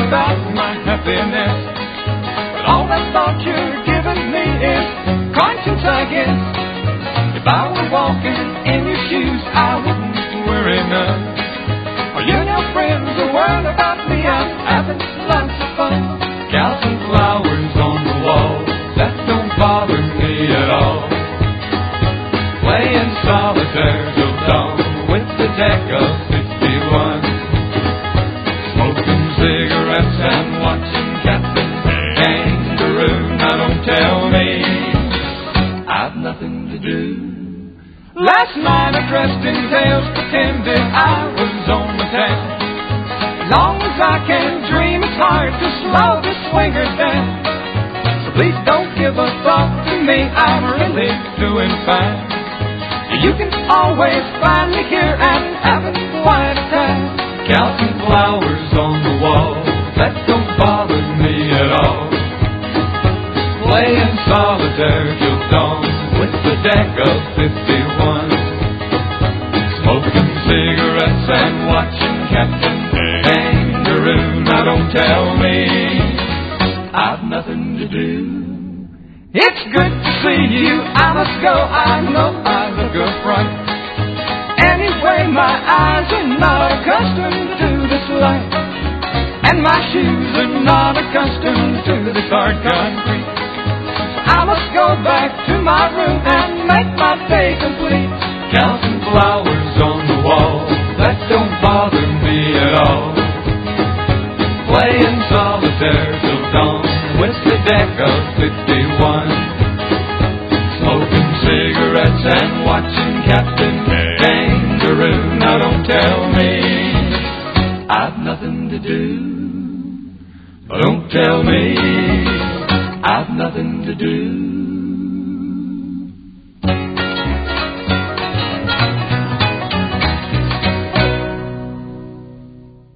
about my happiness, but all that thought you're giving me is conscience, I guess. If I were walking in your shoes, I wouldn't worry none. Are you and your friends are worried about me? I'm having lots of fun. Cows and flowers on the wall, that don't bother me at all. Playing solitaire till dawn with the deck of 51. Smoking cigarettes and watching Captain Kangaroo. Now don't tell me I've nothing to do. Last night I dressed in tails, pretended I was on the town. As long as I can dream, it's hard to slow the swingers down. So please don't give a thought to me, I'm really doing fine. You can always find me here and having quite a time. Counting flowers on the wall, that don't bother me at all. Playing solitaire till dawn with the deck of 51. Smoking cigarettes and watching Captain Kangaroo. Now don't tell me I've nothing to do. It's good to see you, I must go, I know I look a fright. Anyway, my eyes are not accustomed to this light, and my shoes are not accustomed to this hard concrete. So I must go back to my room and make my day complete. Counting flowers on the wall, that don't bother me at all. Playing solitaire till dawn with the deck of 51. Smoking cigarettes and watching Captain Kangaroo. Now don't tell me I've nothing to do. Don't tell me I've nothing to do.